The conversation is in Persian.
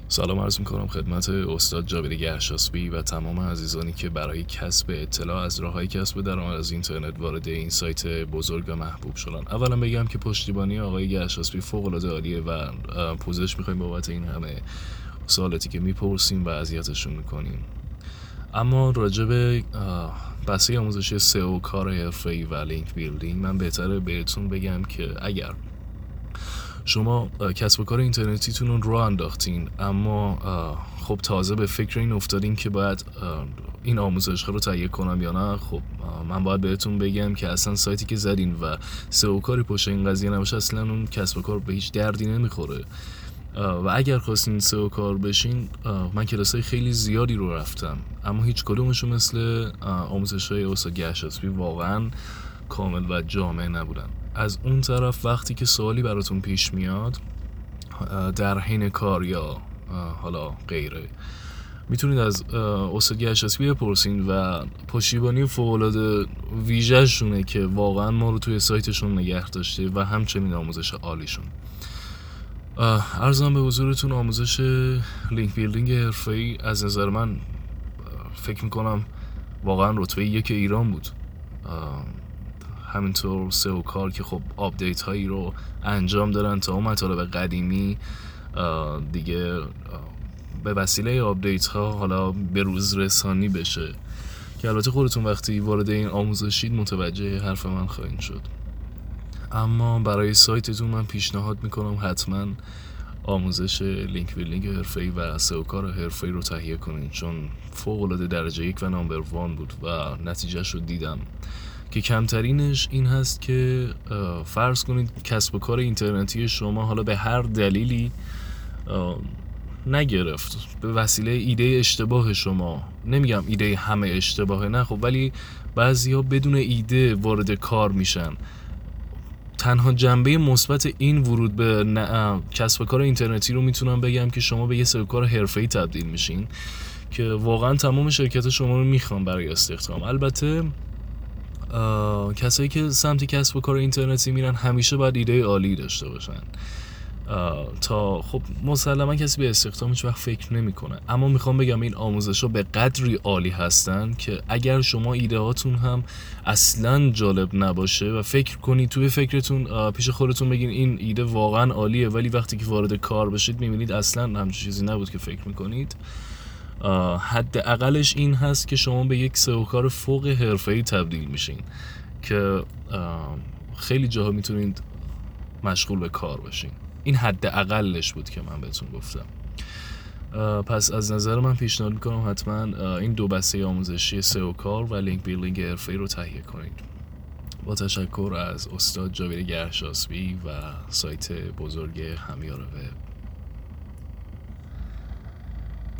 سلام عرض میکنم خدمت استاد جاوید گرشاسبی و تمام عزیزانی که برای کسب اطلاع از راههای کسب درآمد از اینترنت وارد این سایت بزرگ و محبوب شدن. اولا بگم که پشتیبانی آقای گرشاسبی فوق العاده عالیه و پوزش میخوایم بابت این همه سوالاتی که میپرسیم و اذیتشون میکنیم. اما راجع به بحث آموزشی سئو، کار حرفه‌ای و لینک بیلدینگ، من بهتره بهتون بگم که اگر شما کسب و کار اینترنتیتون رو راه انداختین، اما خب تازه به فکر این افتادین که باید این آموزش ها رو تهیه کنم یا نه، خب من باید بهتون بگم که اصلا سایتی که زدین و سئو کاری پشت این قضیه نباشه، اصلا اون کسب و کار به هیچ دردی نمیخوره. و اگر خواستین سئو کار بشین، من کلاسای خیلی زیادی رو رفتم، اما هیچ کدومشون مثل آموزش‌های استاد گرشاسبی واقعا کامل و جامع نبودن. از اون طرف وقتی که سوالی براتون پیش میاد در حین کار یا حالا غیره، میتونید از استاد گرشاسبی بپرسین و پشتیبانی فوق‌العاده ویژه شونه که واقعا ما رو توی سایتشون نگه داشته و همچنین آموزش عالیشون. عرضم به حضورتون آموزش لینک بیلدینگ حرفه‌ای از نظر من فکر میکنم واقعا رتبه 1 ایران بود. همینطور سئو کار که خب آپدیت هایی رو انجام دارن تا اون مطالب قدیمی دیگه به وسیله آپدیت ها حالا به روز رسانی بشه، که البته خودتون وقتی وارد این آموزشید متوجه حرف من خواهید شد. اما برای سایتتون من پیشنهاد میکنم حتما آموزش لینک بیلدینگ حرفه‌ای و سئو کار حرفه‌ای رو تهیه کنین، چون فوق العاده درجه 1 و نامبر 1 بود و نتیجهش رو دیدم که کمترینش این هست که فرض کنید کسب و کار اینترنتی شما حالا به هر دلیلی نگرفت، به وسیله ایده اشتباه شما، نمیگم ایده همه اشتباهه نه خب، ولی بعضیا بدون ایده وارد کار میشن. تنها جنبه مثبت این ورود به کسب و کار اینترنتی رو میتونم بگم که شما به یه سئو کار حرفه‌ای تبدیل میشین که واقعا تمام شرکت شما رو میخوام برای استخدام. البته کسایی که سمت کسب و کار اینترنتی میرن همیشه باید ایده عالی داشته باشن تا خب مسلما کسی به استخدام هیچ وقت فکر نمیکنه. اما میخوام بگم این آموزش‌ها به قدری عالی هستن که اگر شما ایده هاتون هم اصلا جالب نباشه و فکر کنید توی فکرتون پیش خودتون بگین این ایده واقعا عالیه، ولی وقتی که وارد کار بشید میبینید اصلا همچین چیزی نبود که فکر میکنید، حداقلش این هست که شما به یک سئو کار فوق حرفه‌ای تبدیل میشین که خیلی جاها میتونید مشغول به کار باشین. این حداقلش بود که من بهتون گفتم. پس از نظر من پیشنهاد میکنم حتما این دو بسته آموزشی سئو کار و لینک بیلدینگ حرفه‌ای رو تهیه کنید. با تشکر از استاد جاوید گرشاسبی و سایت بزرگ همیار وب.